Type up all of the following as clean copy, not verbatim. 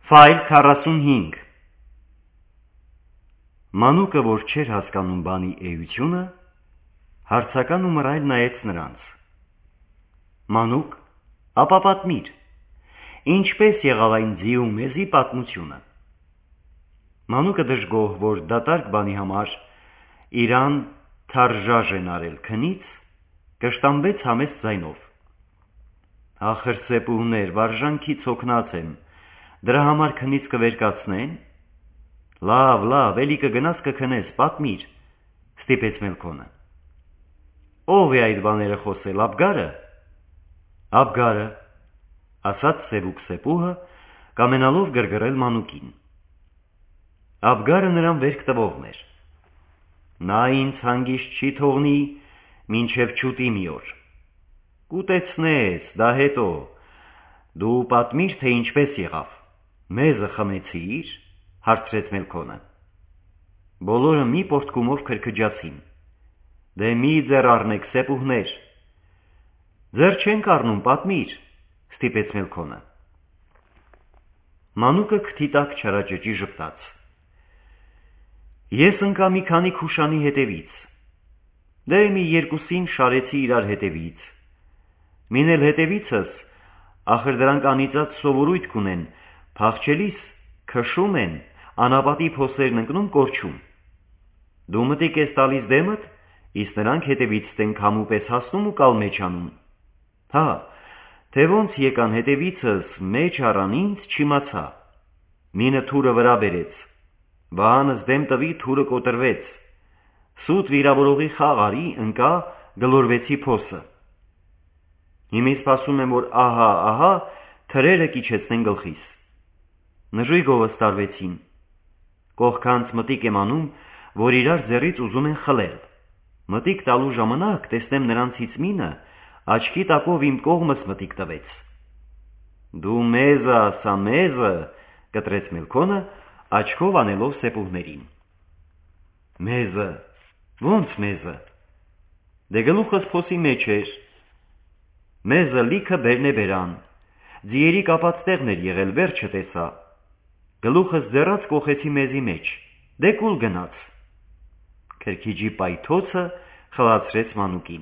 Ֆայլ 45 Մանուկը, որ չէր հասկանում բանի էությունը, հարցական ու մռայլ նայեց նրանց. Մանուկ, ապա պատմիր, ինչպես եղավ այն ձիու մեզի պատմությունը։ Մանուկը դժգոհ, որ դատարկ բանի համար իրան թարժաժ են արել քնից, կշտամբեց համեստ ձայնով. Ախր սեպուհներ, վարժանքից հոգնած եմ, դրա համար քնից կվերկացնեն։ Լավ, էլի կգնաս կքնես, պատմիր, ստիպեց Մելքոնը։ Ով է այդ բաները խոսել, Աբգարը։ Աբգարը, ասաց սևուկ սեպուհը, կամենալով գրգռել Մանուկին։ Աբգարը նրան վերք տվողն էր։ Նա ինձ հանգիստ չի թողնի, մինչև չուտի մի օր։ Կուտեցնես, դա հետո, դու պատմիր, թե ինչպես եղավ։ Մեզը խմեցիր, հարցրեց Մելքոնը։ Բոլորը մի պորտկումով քրքջացին։ Դե մի ձեռ առնեք, սեպուհներ։ Ձեռ չենք առնում, պատմիր, ստիպեց Մելքոնը։ Մանուկը քթի տակ չարաճճի ժպտաց։ Ես ընկա մի քանի քուշանի հետևից։ Դե մի երկուսին շարեցի իրար հետևից։ Մին էլ հետևիցս, ախր դրանք անիծած սովորույթ կունեն, փախչելիս քշում են, անապատի փոսերն ընկնում կորչում։ Դու մտիկ ես տալիս դեմդ, իսկ նրանք հետևից տենք համու պես հասնում ու կալ մեջ անում։ Հա, թե ոնց եկան հետևիցս մեջ առան ինձ չիմացա։ Մինը թուրը վրա բերեց, վահանս դեմ տվի, թուրը կոտրվեց։ Սուտ վիրավորողի խաղ արի, ընկա, գլորվեցի փոսը։ Հիմի սպասում եմ, որ ահա, թրերը կիչեցնեն գլխիս։ Նժույգովս տարվեցին։ Կողքանց մտիկ եմ անում, որ իրար ձեռից ուզում են խլել։ Մտիկ տալու ժամանակ տեսնեմ նրանցից մինը, աչքի տակով իմ կողմս մտիկ տվեց։ Դու մեզը ասա, մեզը, կտրեց Մելքոնը, աչքով անելով սեպուհներին։ Մեզը, ոնց մեզը։ Դե գլուխս փոսի մեջ էր։ Մեզը լիքը բերն է բերան։ Ձիերի կապած տեղն էր եղել, վերջը տեսա։ Գլուխս ձեռած կոխեցի մեզի մեջ, դե կուլ գնաց։ Քրքիջի պայթոցը խլացրեց Մանուկին։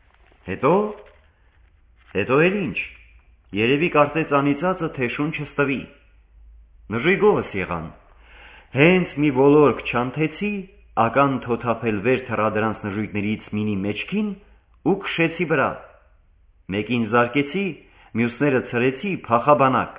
Հետո էլ ինչ, երևի կարծեց անիծածը թե շունչը ստվի։ Նժույգովս եղան։ Հենց մի ոլորկ չանթեցի, ական թոթափել վեր թռա դրանց նժույգներից մինի մեջքին ու քշեցի վրա։ Մեկին զարկեցի, մյուսները ցրեցի, փախաբանակ։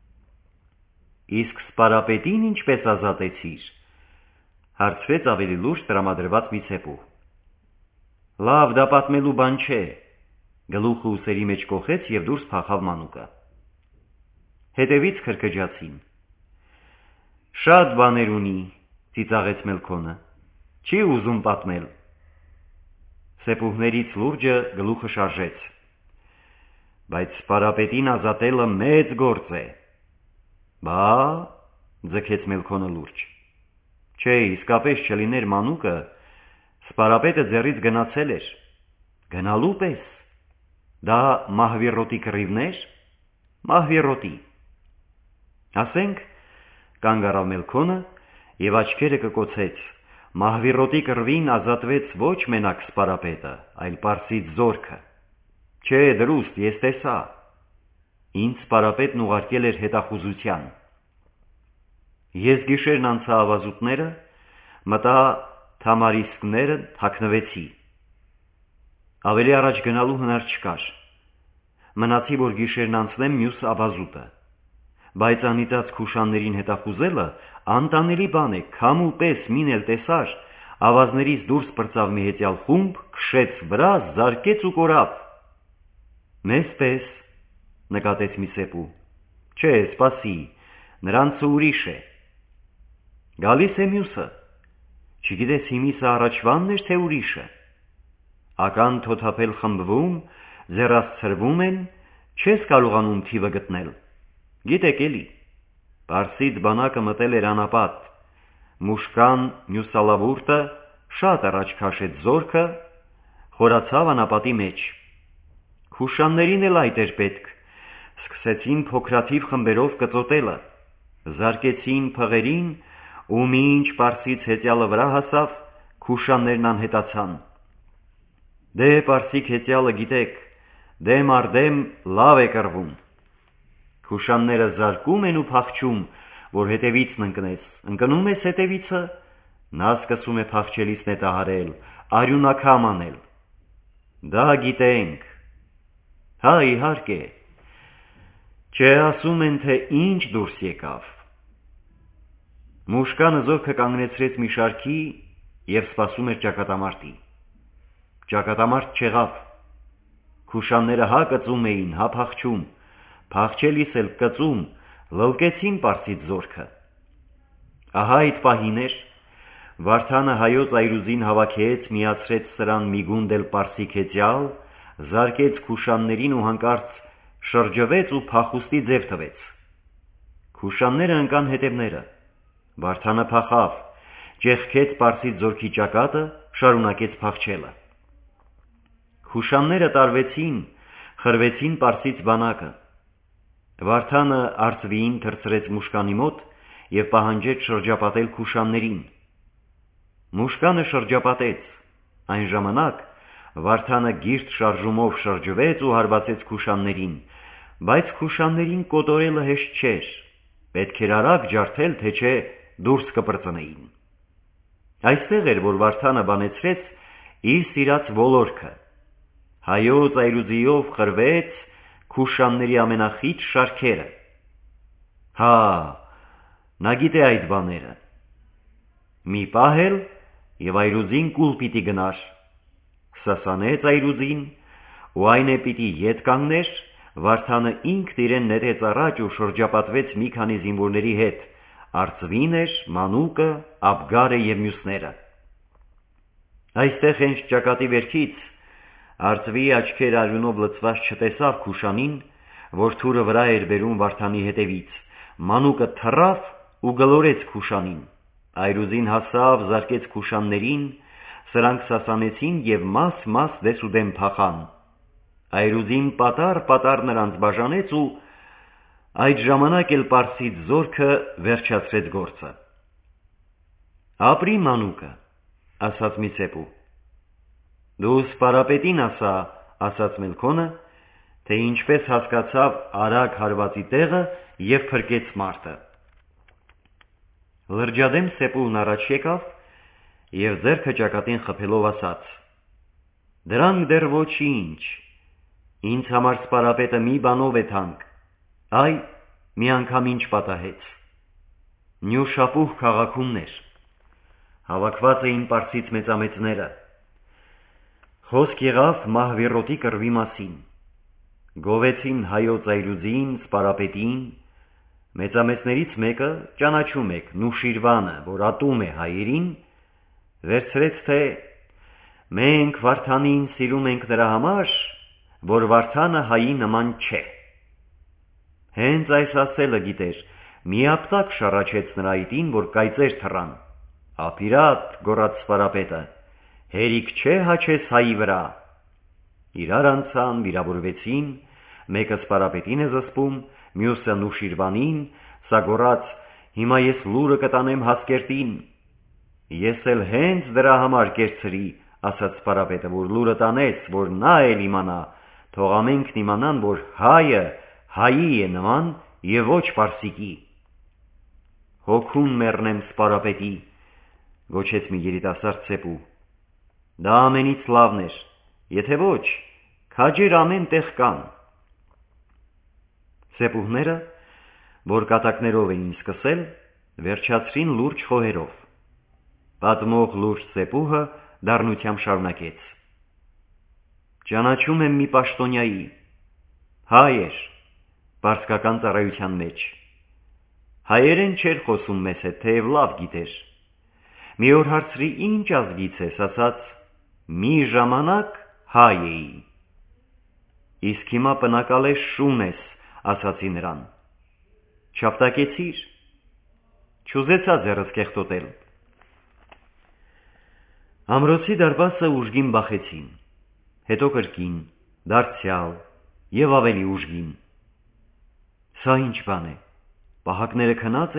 Իսկ սպարապետին ինչպես ազատեցիր, հարցրեց ավելի լուրջ տրամադրված մի սեպուհ։ Լավ, դա պատմելու բան չէ, գլուխը ուսերի մեջ կոխեց և դուրս փախավ Մանուկը։ Հետևից քրքջացին։ Շատ բաներ ունի, ծիծաղեց Մելքոնը, չի ուզում պատմել։ Սեպուհներից լուրջը գլուխը շարժեց։ Բայց սպարապետին ազատելը մեծ գործ է։ Բա, ձգեց Մելքոնը լուրջ։ Չէ, իսկապես չլիներ Մանուկը, սպարապետը ձեռից գնացել էր։ Գնալու պես։ Դա մահվիռոտի կռիվներ։ Մահվիռոտի։ Ասենք, կանգ առավ Մելքոնը և աչքերը կկոցեց, մահվիռոտի կռվին ազատվեց ոչ մենակ սպարապետը, այլ պարսից զորքը։ Չէ, դրուստ, ես տեսա։ Ինձ սպարապետն ուղարկել էր հետախուզության։ Ես գիշերն անցա ավազուտները, մտա թամարիսկները, թաքնվեցի։ Ավելի առաջ գնալու հնար չկար։ Մնացի, որ գիշերն անցնեմ մյուս ավազուտը։ Բայց անիծած քուշաններին հետախուզելը անտանելի բան է, քամու պես մին էլ տեսար, ավազներից դուրս պրծավ մի հեծյալ խումբ, քշեց վրա, զարկեց ու կորավ։ Մեզ պես, նկատեց մի սեպու։ Չէ, սպասի, նրանցը ուրիշ է։ Գալիս է մյուսը։ Չգիտես հիմիսը առաջվանն էր, թե ուրիշը։ Ական թոթափել խմբվում, ձեռաց ցրվում են, չես կարողանում թիվը գտնել։ Գիտեք էլի, պարսից բանակը մտել էր անապատ։ Մուշկան մյուսալավուրտը շատ առաջ քաշեց զորքը, խորացավ անապատի մեջ։ Քուշաններին էլ այդ էր պետք, սկսեցին փոքրաթիվ խմբերով կծոտելը, Զարկեցին փղերին, ու մինչ Պարսից հեծյալը վրա հասավ, քուշաններն անհետացան։ Դե Պարսիկ հեծյալը գիտեք, դեմ առ դեմ լավ է կռվում։ Քուշանները զարկում են ու փախչում, որ հետևիցն ընկնես, ընկնում ես հետևիցը, նա սկսում է փախչելիս նետահարել, արյունակամ անել։ Դա գիտենք։ Հա, իհարկե։ Չէ, ասում են, թե ինչ դուրս եկավ։ Մուշկանը զորքը կանգնեցրեց մի շարքի և սպասում էր ճակատամարտի։ Ճակատամարտ չեղավ։ Քուշանները հա կծում էին, հա փախչում, փախչելիս էլ կծում, լլկեցին Պարսից զորքը։ Ահա այդ պահին էր, Վարդանը հայոց այրուզին հավաքեց, միացրեց սրան մի գունդ էլ Պարսիկ հեծյալ, զարկեց քուշաններին ու հանկարծ շրջվեց ու փախուստի ձև տվեց։ Քուշանները ընկան հետևները։ Վարդանը փախավ, ճեղքեց Պարսից զորքի ճակատը, շարունակեց փախչելը։ Քուշանները տարվեցին, խրվեցին Պարսից բանակը։ Վարդանը արծվիին թռցրեց Մուշկանի մոտ և պահանջեց շրջապատել քուշաններին։ Մուշկանը շրջապատեց։ Այն ժամանակ Վարդանը գիրտ շարժումով շրջվեց ու հարվածեց քուշաններին, բայց քուշաններին կոտորելը հեշտ չէր, պետք էր արագ ջարդել, թե չէ դուրս կպրծնեին։ Այստեղ էր, որ Վարդանը բանեցրեց իր սիրած ոլորքը։ Հայոց այրուզիով խրվեց քուշանների ամենախիտ շարքերը։ Հա, նա գիտե այդ բաները։ Մի պահ էլ և այրուզին կուլ պիտի գնար։ Սասանեց այրուզին, ու այն է պիտի ետ կանգներ, Վարդանը ինքն իրեն նետեց առաջ ու շրջապատվեց մի քանի զինվորների հետ, արծվին էր, մանուկը, Աբգարը և մյուսները։ Այստեղ հենց ճակատի վերքից արծվիի աչքերը արյունով լցված չտեսավ քուշանին, որ թուրը վրա էր բերում Վարդանի հետևից, մանուկը թռավ ու գլորեց քուշանին։ Այրուզին հասավ, զարկեց քուշաններին, սրանք սասանեցին և մաս-մաս դեսուդեմ փախան։ Այրուզին պատառ նրանց բաժանեց ու այդ ժամանակ էլ Պարսից զորքը վերջացրեց գործը։ Ապրի մանուկը, ասաց մի սեպու։ Դու Սպարապետին ասա, ասաց Մելքոնը, թե ինչպես հասկացավ արագ հարվածի տեղը և փրկեց մարդը։ Լրջադեմ սեպուհն առաջ եկավ և ձեռքը ճակատին խփելով ասաց. դրանք դեռ ոչինչ, ինձ համար Սպարապետը մի բանով է թանկ, այ մի անգամ ինչ պատահեց։ Նյուշապուհ քաղաքումն էր, հավաքված էին Պարսից մեծամեծները։ Խոսք եղավ Մահվիրոտի կռվի մասին։ Գովեցին հայոց այրուզին, Սպարապետին, մեծամեծներից մեկը, ճանաչում եք, Նուշիրվանը, որ ատում է հայերին, վերցրեց, թե մենք Վարդանին սիրում ենք նրա համար, որ Վարդանը հայի նման չէ։ Հենց այս ասելը գիտեր, մի ապտակ շառաչեց նրա այտին, որ կայծեր թռան։ Ապիրատ, գոռաց Սպարապետը, հերիք չէ հաչես հայի վրա։ Իրար անցան, վիրավորվեցին, մեկը Սպարապետին է զսպում, մյուսը Նուշիրվանին, սա գոռաց, հիմա ես լուրը կտանեմ Հասկերտին։ Ես էլ հենց դրա համար կերցրի, ասաց Սպարապետը, որ լուրը տանես, որ նա էլ իմանա, թող ամենքն իմանան, որ հայը հայի է նման և ոչ պարսիկի։ Հոգուն մեռնեմ Սպարապետի, գոչեց մի երիտասարդ սեպու։ Դա ամենից լավն էր, եթե ոչ, քաջեր ամեն տեղ կան։ Սեպուհները, որ կատակներով էին սկսել, վերջացրին լուրջ խոհերով։ Պատմող լուրջ սեպուհը դառնությամբ շարունակեց. ճանաչում եմ մի պաշտոնյայի, հայ էր, պարսկական ծառայության մեջ։ Հայերեն չէր խոսում մեզ հետ, թեև լավ գիտեր։ Մի օր հարցրի ինչ ազգից ես, ասաց մի ժամանակ հայ էի։ Իսկ հիմա պնակալես շուն ես, ասացի նրան։ Չապտակեցիր, չուզեցա ձեռս կեղտոտել։ Ամրոցի դարպասը ուժգին բախեցին, հետո կրկին, դարձյալ և ավելի ուժգին։ Սա ինչ բան է, Պահակները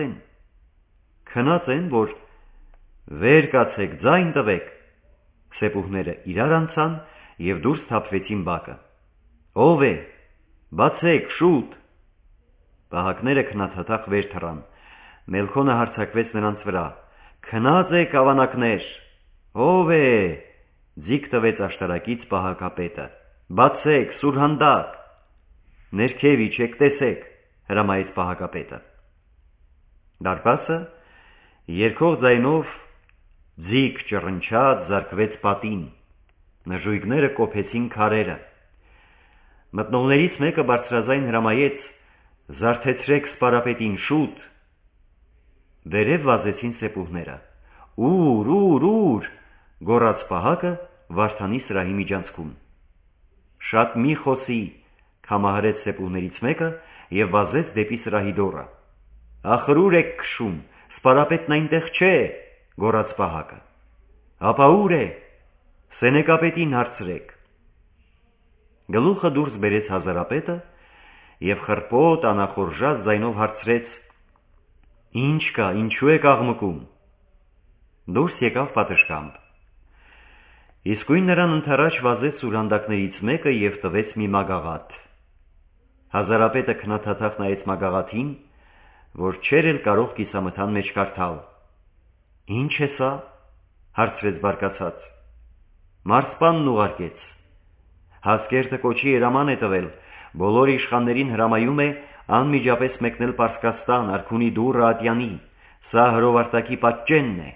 քնած են, որ վեր կացեք, ձայն տվեք։ Սեպուհները իրար անցան և դուրս թափվեցին բակը։ Ով է, բացեք, շուտ։ Պահակները քնաթաթախ վեր թռան։ Մելքոնը հարձակվեց նրանց վրա։ Քնած եք, ավանակներ։ Ով է, ձիգ տվեց աշտարակից պահակապետը։ Բացեք, սուրհանդակ։ Ներքև իջեք, տեսեք, հրամայեց պահակապետը։ Դարպասը երգող ձայնով ձիգ ճռնչաց, զարկվեց պատին։ Նժույգները կոփեցին քարերը։ Մտնողներից մեկը բարձրաձայն հրամայեց. «Զարթեցրեք սպարապետին, շուտ»։ Վերև վազեցին սեպուհները։ Ուր, գոռաց պահակը Վարդանի սրահի միջանցքում։ Շատ մի խոսի, քամահարեց սեպուհներից մեկը և վազեց դեպի սրահի դուռը։ Ախր ուր եք քշում, սպարապետն այնտեղ չէ, գոռաց պահակը։ Ապա ուր է, սենեկապետին հարցրեք։ Գլուխը դուրս բերեց հազարապետը և խռպոտ անախորժած ձայնով հարցրեց. Ինչ կա, ինչու եք աղմկում։ Դուրս եկավ պատշգամբ։ Իսկույն նրան ընդառաջ վազեց սուրհանդակներից մեկը և տվեց մի մագաղաթ։ Հազարապետը քնաթաթախ նայեց մագաղաթին, որ չէր էլ կարող կիսամթան մեջ կարդալ։ Ինչ է սա, հարցրեց բարկացած։ Մարսպանն ուղարկեց։ Հասկերտը կոչի հրաման է տվել, բոլոր իշխաններին հրամայում է անմիջապես մեկնել Պարսկաստան, արքունի դուռը ատյանի, սա հրովարտակի պատճենն է։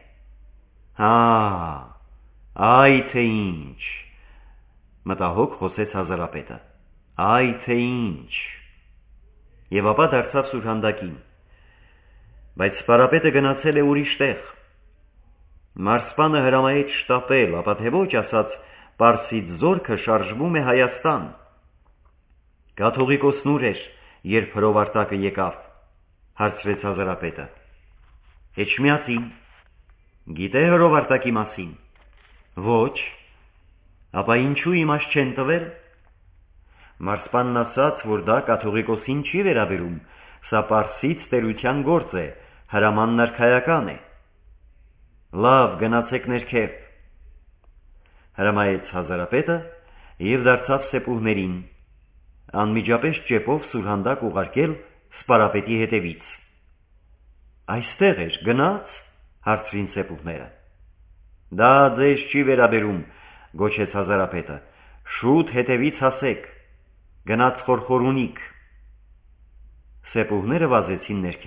Այ թե ինչ, մտահոգ խոսեց հազարապետը, այ թե ինչ։ Եվ ապա դարձավ սուրհանդակին։ Բայց սպարապետը գնացել է ուրիշ տեղ։ Մարսպանը հրամայեց շտապել, ապա թե ոչ, ասաց, Պարսից զորքը շարժվում է Հայաստան։ Կաթողիկոսն ուր էր, երբ հրովարտակը եկավ, հարցրեց հազարապետը։ Էջմիածին։ Գիտե հրովարտակի մասին։ Ոչ։ Ապա ինչու իմաստ չեն տվել։ Մարսպանն ասաց, որ դա կաթողիկոսին չի վերաբերում, սա Պարսից տերության գործ է, հրամանն արքայական է։ Լավ, գնացեք ներքև, հրամայեց հազարապետը և դարձավ սեպուհներին, անմիջապես ճեպով սուրհանդակ ուղարկել սպարապետի հետևից։ Այստեղ էր, գնաց, հարցրին սեպուհները։ Դա ձեզ չի վերաբերում, գոչեց հազարապետը, շուտ հետևից հասեք, գնաց խորխորունիք։ Սեպուհները վազեցին ներքև։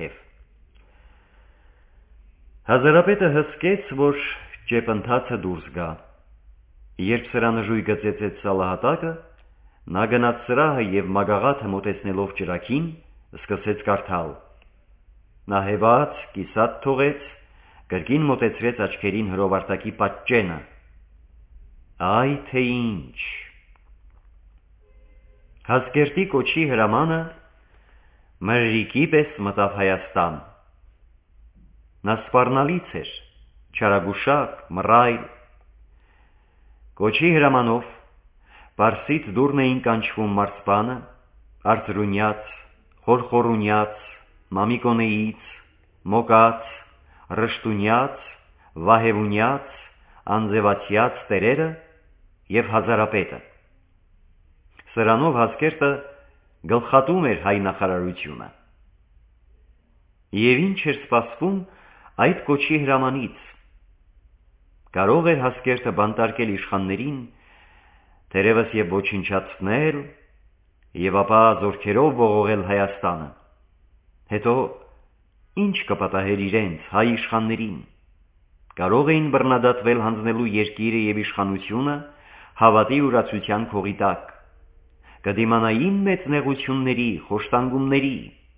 Հազարապետը հսկեց, որ ճեպընթացը դուրս գա։ Երբ սրանժույգը ծեծեց սալահատակը, նա գնաց սրահը և մագաղաթը մոտեցնելով ճրագին, սկսեց կարդալ։ Նա հեված, կիսատ թողեց, կրկին մոտեցրեց աչքերին հրովարտակի պատճենը։ Այ թե ինչ։ Հասկերտի կոչի հրամանը մրրիկի պես մտավ Հայաստան։ Նա սպառնալից էր, չարագուշակ, մռայլ։ Կոչի հրամանով Պարսից դուռն էին կանչվում մարսպանը, արծրունյաց, խորխորունյաց, մամիկոնեից, մոկած, ռշտունյաց, վահևունյաց, անձևացյաց տերերը և հազարապետը։ Սրանով Հասկերտը գլխատում էր հայ նախարարությունը։ Եվ ինչ էր սպասվում այդ կոչի հրամանից։ Կարող էր Հասկերտը բանտարկել իշխաններին, թերևս և ոչնչացնել, և ապա զորքերով ողողել Հայաստանը։ Հետո ինչ կպատահեր իրենց, հայ իշխաններին։ Կարող էին բռնադատվել հանձնելու երկիրը և իշխանությունը հավատի ուրացության քողի տակ։ Կդիմանային մեծ նեղությունների, խոշտանգումների։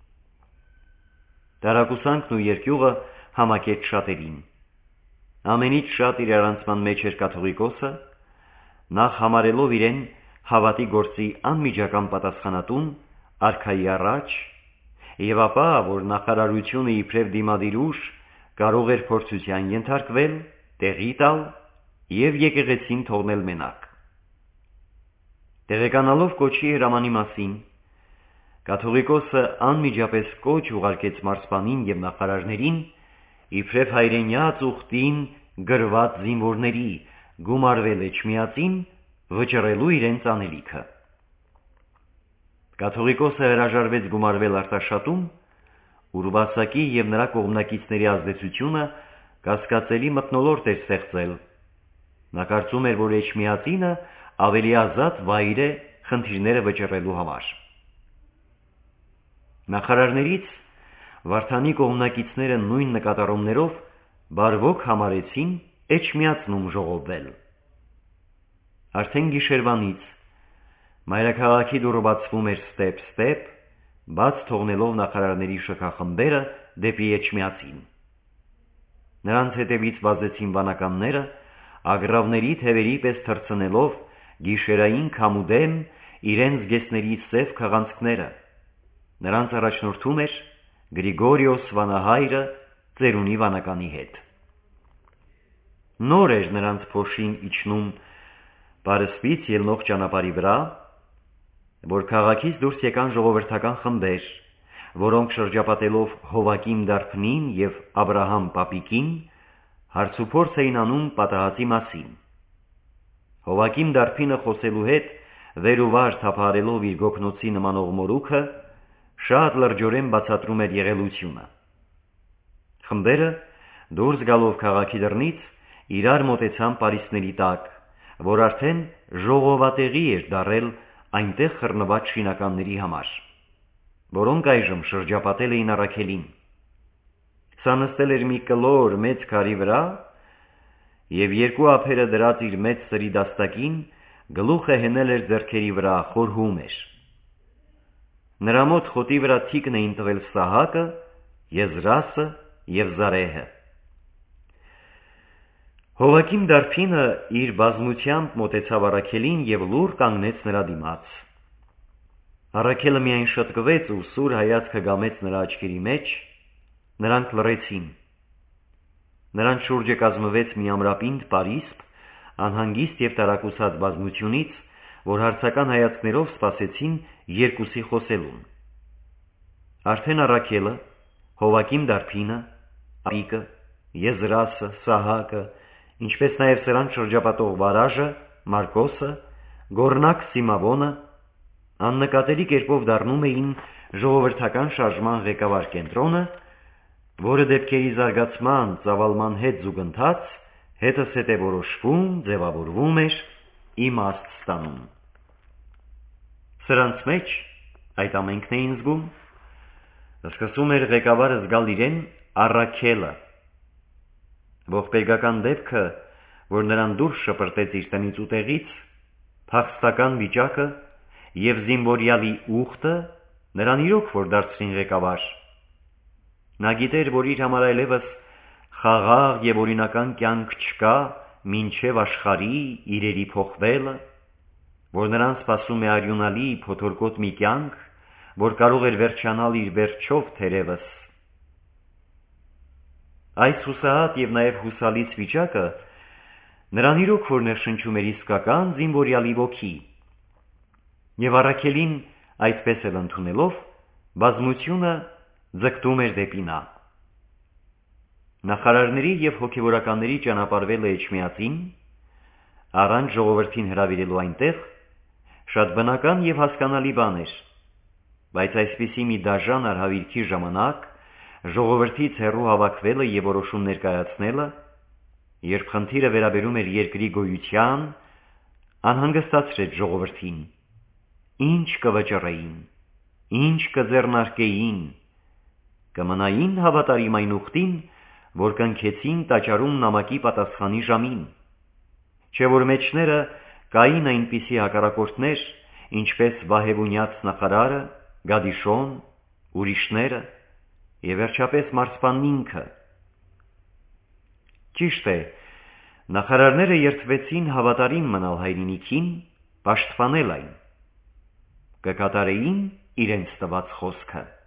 Տարակուսանքն ու երկյուղը համակեց շատերին։ Ամենից շատ իրարանցման մեջ էր կաթողիկոսը, նախ համարելով իրեն հավատի գործի անմիջական պատասխանատուն արքայի առաջ, և ապա, որ նախարարությունը իբրև դիմադիր ուժ կարող էր փորձության ենթարկվել, տեղի տալ և եկեղեցին թողնել մենակ։ Տեղեկանալով կոչի հրամանի մասին, Կաթողիկոսը անմիջապես կոչ ուղարկեց մարզպանին և նախարարներին իբրև հայրենյաց ուխտին գրված զինվորների գումարվել Էջմիածին վճռելու իրենց անելիքը։ Կաթողիկոսը հրաժարվեց գումարվել Արտաշատում, Ուրվասակի և նրա կողմնակիցների ազդեցությունը կասկածելի մթնոլորտ էր ստեղծել։ Նա կարծում էր, որ Էջմիածինը ավելի ազատ վայր է խնդիրները վճռելու համար։ Նախարարներից Վարդանի կողմնակիցները նույն նկատառումներով բարվոք համարեցին Էջմիածնում ժողովվել։ Արդեն գիշերվանից մայրաքաղաքի դուռը բացվում էր ստեպ, բաց թողնելով նախարարների շքախմբերը դեպի Էջմիածին։ Նրանց հետևից վազեցին վանականները, ագռավների թևերի պես թռցնելով գիշերային քամուդեմ իրենց զգեստների սև քղանցքները։ Նրանց առաջնորդում էր Գրիգորիոս վանահայրը ծերունի վանականի հետ։ Նոր էր նրանց փոշին իջնում պարսպից ելնող ճանապարհի վրա, որ քաղաքից դուրս եկան ժողովրդական խմբեր, որոնք շրջապատելով Հովակիմ դարբնին և Աբրահամ պապիկին հարցուփորձ էին անում պատահածի մասին։ Հովակիմ դարբինը խոսելու հետ վեր ու վար թափահարելով իր գոգնոցի նմանող մորուքը շատ լրջորեն բացատրում էր եղելությունը։ Խմբերը դուրս գալով քաղաքի դռնից իրար մոտեցան պարիսպների տակ, որ արդեն ժողովատեղի էր դարել այնտեղ խռնված շինականների համար, որոնք այժմ շրջապատել էին Առաքելին։ Սա նստել էր մի կլոր մեծ քարի վրա և երկու ափերը դրած իր մեծ սրի դաստակին գլուխը հենել էր ձեռքերի վրա, խորհում էր։ Նրա մոտ խոտի վրա թիկն էին տվել Սահակը, Եզրասը և Զարեհը։ Հովակիմ դարբինը իր բազմությամբ մոտեցավ Առաքելին և լուռ կանգնեց նրա դիմաց։ Առաքելը միայն շտկվեց ու սուր հայացքը գամեց նրա աչքերի մեջ, նրանք լռեցին։ Նրանց շուրջը կազմվեց մի ամրապինդ պարիսպ, անհանգիստ և տարակուսած բազմությունից, որ հարցական հայացքներով սպասեցին երկուսի խոսելուն։ Արդեն Առաքելը, Հովակիմ դարբինը, Պապիկը, Եզրասը, Սահակը, ինչպես նաև սրանց շրջապատող Վարաժը, Մարկոսը, Գոռնաք Սիմավոնը աննկատելի կերպով դառնում էին ժողովրդական շարժման ղեկավար կենտրոնը, որը դեպքերի զարգացման ծավալման հետ զուգընթաց հետզհետե որոշվում, ձևավորվում էր, իմաստ ստանում։ Սրանց մեջ, այդ ամենքն էին զգում, սկսում էր ղեկավարը զգալ իրեն Առաքելը։ Ողբերգական դեպքը, որ նրան դուրս շպրտեց իր տնից ու տեղից, փախստական վիճակը և զինվորյալի ուխտը նրան իրոք որ դարձրին ղեկավար։ Նա գիտեր, որ իր համար այլևս խաղաղ և օրինական կյանք չկա մինչև աշխարհի իրերի փոխվելը, որ նրան սպասում է արյունալի փոթորկոտ մի կյանք, որ կարող էր վերջանալ իր վերջով թերևս։ Այս հուսահատ և նաև հուսալից վիճակը նրան իրոք որ ներշնչում էր իսկական զինվորյալի ոգի, և Առաքելին այդպես էլ ընդունելով, բազմությունը ձգտում էր դեպի նա։ Նախարարների և հոգևորականների ճանապարհվելը Էջմիածին, առանց ժողովրդին հրավիրելու այնտեղ, շատ բնական և հասկանալի բան էր, բայց այսպիսի մի դաժան արհավիրքի ժամանակ ժողովրդից հեռու հավաքվելը և որոշում ներկայացնելը, երբ խնդիրը վերաբերում էր երկրի գոյության, անհանգստացրեց ժողովրդին։ Ինչ կվճռեին, ինչ կձեռնարկեին, կմնային հավատարիմ այն ուխտին, որ կնքեցին տաճարում նամակի պատասխանի ժամին, չէ որ մեջները կային այնպիսի հակառակորդներ, ինչպես Վահեբունյաց նախարարը, Գադիշոն, ուրիշները և վերջապես մարզպանն ինքը։ Ճիշտ է, նախարարները երդվեցին հավատարիմ մնալ հայրենիքին, պաշտպանել այն, կկատարեին իրենց տված խոսքը։